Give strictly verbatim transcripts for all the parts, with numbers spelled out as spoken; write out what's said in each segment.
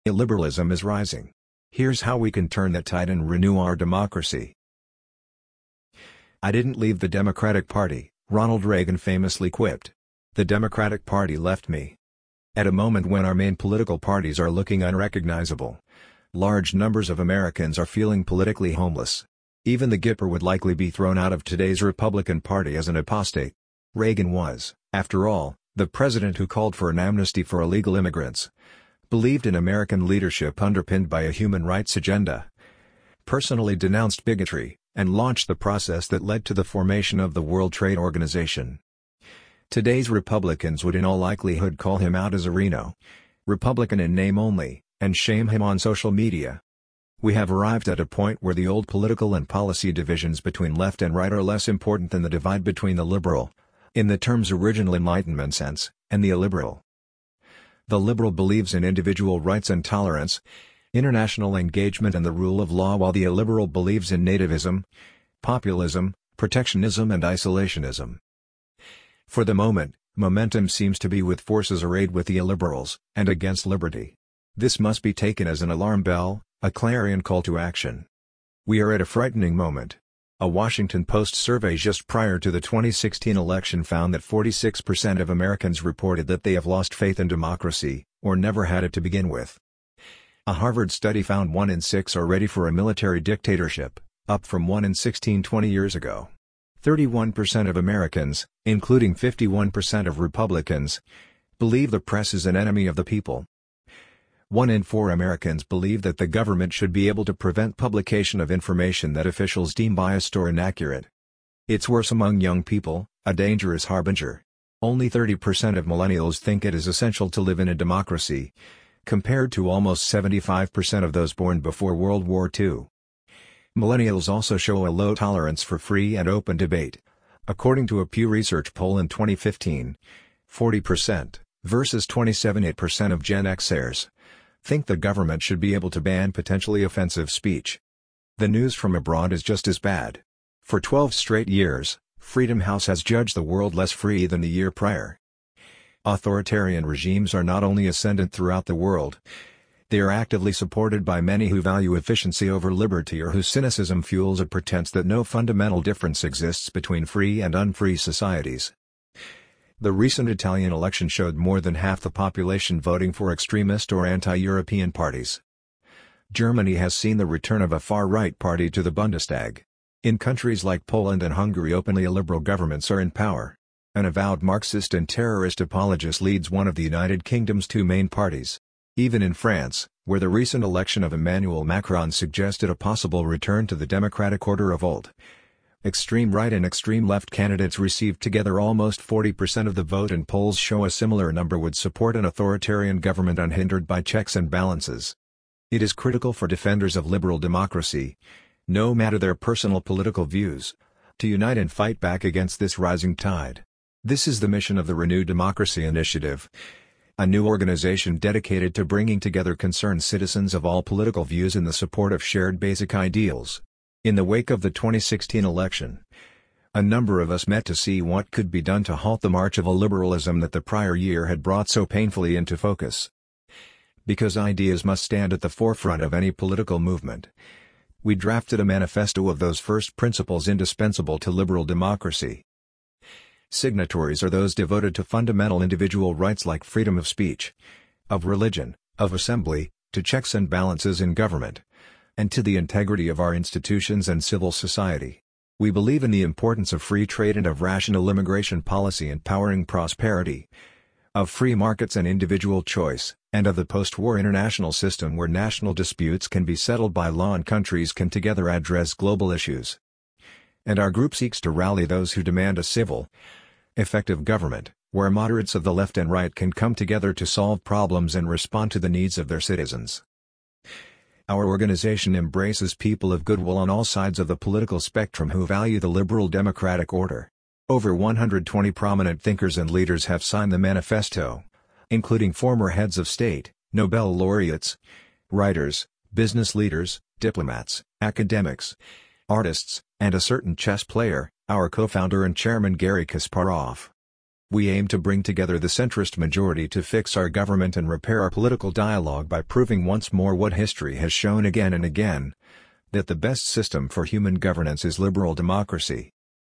Illiberalism is rising. Here's how we can turn that tide and renew our democracy. "I didn't leave the Democratic Party," Ronald Reagan famously quipped. "The Democratic Party left me." At a moment when our main political parties are looking unrecognizable, large numbers of Americans are feeling politically homeless. Even the Gipper would likely be thrown out of today's Republican Party as an apostate. Reagan was, after all, the president who called for an amnesty for illegal immigrants, believed in American leadership underpinned by a human rights agenda, personally denounced bigotry, and launched the process that led to the formation of the World Trade Organization. Today's Republicans would in all likelihood call him out as a Reno Republican in name only, and shame him on social media. We have arrived at a point where the old political and policy divisions between left and right are less important than the divide between the liberal, in the term's original Enlightenment sense, and the illiberal. The liberal believes in individual rights and tolerance, international engagement and the rule of law, while the illiberal believes in nativism, populism, protectionism and isolationism. For the moment, momentum seems to be with forces arrayed with the illiberals, and against liberty. This must be taken as an alarm bell, a clarion call to action. We are at a frightening moment. A Washington Post survey just prior to the twenty sixteen election found that forty-six percent of Americans reported that they have lost faith in democracy, or never had it to begin with. A Harvard study found one in six are ready for a military dictatorship, up from one in sixteen twenty years ago. thirty-one percent of Americans, including fifty-one percent of Republicans, believe the press is an enemy of the people. One in four Americans believe that the government should be able to prevent publication of information that officials deem biased or inaccurate. It's worse among young people, a dangerous harbinger. Only thirty percent of millennials think it is essential to live in a democracy, compared to almost seventy-five percent of those born before World War Two. Millennials also show a low tolerance for free and open debate. According to a Pew Research poll in twenty fifteen, forty percent, versus twenty-seven point eight percent of Gen Xers, think the government should be able to ban potentially offensive speech. The news from abroad is just as bad. For twelve straight years, Freedom House has judged the world less free than the year prior. Authoritarian regimes are not only ascendant throughout the world, they are actively supported by many who value efficiency over liberty or whose cynicism fuels a pretense that no fundamental difference exists between free and unfree societies. The recent Italian election showed more than half the population voting for extremist or anti-European parties. Germany has seen the return of a far-right party to the Bundestag. In countries like Poland and Hungary, openly illiberal governments are in power. An avowed Marxist and terrorist apologist leads one of the United Kingdom's two main parties. Even in France, where the recent election of Emmanuel Macron suggested a possible return to the democratic order of old, extreme right and extreme left candidates received together almost forty percent of the vote, and polls show a similar number would support an authoritarian government unhindered by checks and balances. It is critical for defenders of liberal democracy, no matter their personal political views, to unite and fight back against this rising tide. This is the mission of the Renew Democracy Initiative, a new organization dedicated to bringing together concerned citizens of all political views in the support of shared basic ideals. In the wake of the twenty sixteen election, a number of us met to see what could be done to halt the march of illiberalism that the prior year had brought so painfully into focus. Because ideas must stand at the forefront of any political movement, we drafted a manifesto of those first principles indispensable to liberal democracy. Signatories are those devoted to fundamental individual rights like freedom of speech, of religion, of assembly, to checks and balances in government, and to the integrity of our institutions and civil society. We believe in the importance of free trade and of rational immigration policy empowering prosperity, of free markets and individual choice, and of the post-war international system where national disputes can be settled by law and countries can together address global issues. And our group seeks to rally those who demand a civil, effective government, where moderates of the left and right can come together to solve problems and respond to the needs of their citizens. Our organization embraces people of goodwill on all sides of the political spectrum who value the liberal democratic order. Over one hundred twenty prominent thinkers and leaders have signed the manifesto, including former heads of state, Nobel laureates, writers, business leaders, diplomats, academics, artists, and a certain chess player, our co-founder and chairman Garry Kasparov. We aim to bring together the centrist majority to fix our government and repair our political dialogue by proving once more what history has shown again and again, that the best system for human governance is liberal democracy.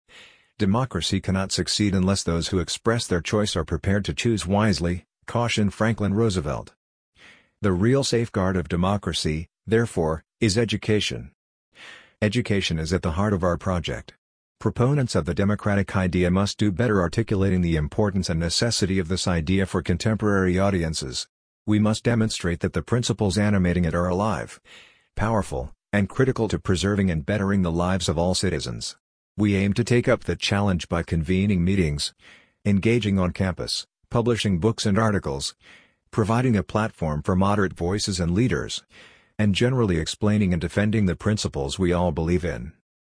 Democracy cannot succeed unless those who express their choice are prepared to choose wisely, cautioned Franklin Roosevelt. The real safeguard of democracy, therefore, is education. Education is at the heart of our project. Proponents of the democratic idea must do better articulating the importance and necessity of this idea for contemporary audiences. We must demonstrate that the principles animating it are alive, powerful, and critical to preserving and bettering the lives of all citizens. We aim to take up the challenge by convening meetings, engaging on campus, publishing books and articles, providing a platform for moderate voices and leaders, and generally explaining and defending the principles we all believe in.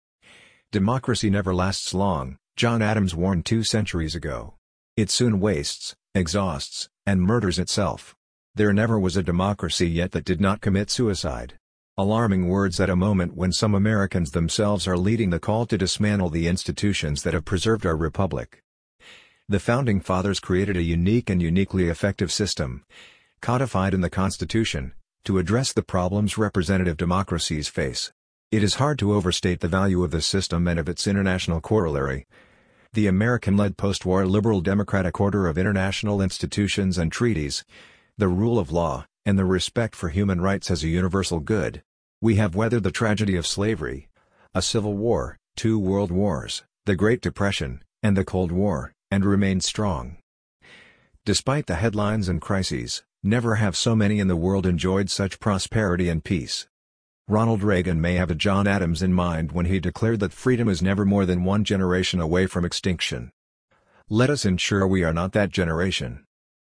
Democracy never lasts long, John Adams warned two centuries ago. It soon wastes, exhausts, and murders itself. There never was a democracy yet that did not commit suicide. Alarming words at a moment when some Americans themselves are leading the call to dismantle the institutions that have preserved our republic. The Founding Fathers created a unique and uniquely effective system, codified in the Constitution, to address the problems representative democracies face. It is hard to overstate the value of the system and of its international corollary, the American-led post-war liberal democratic order of international institutions and treaties, the rule of law, and the respect for human rights as a universal good. We have weathered the tragedy of slavery, a civil war, two world wars, the Great Depression, and the Cold War, and remained strong. Despite the headlines and crises, never have so many in the world enjoyed such prosperity and peace. Ronald Reagan may have a John Adams in mind when he declared that freedom is never more than one generation away from extinction. Let us ensure we are not that generation.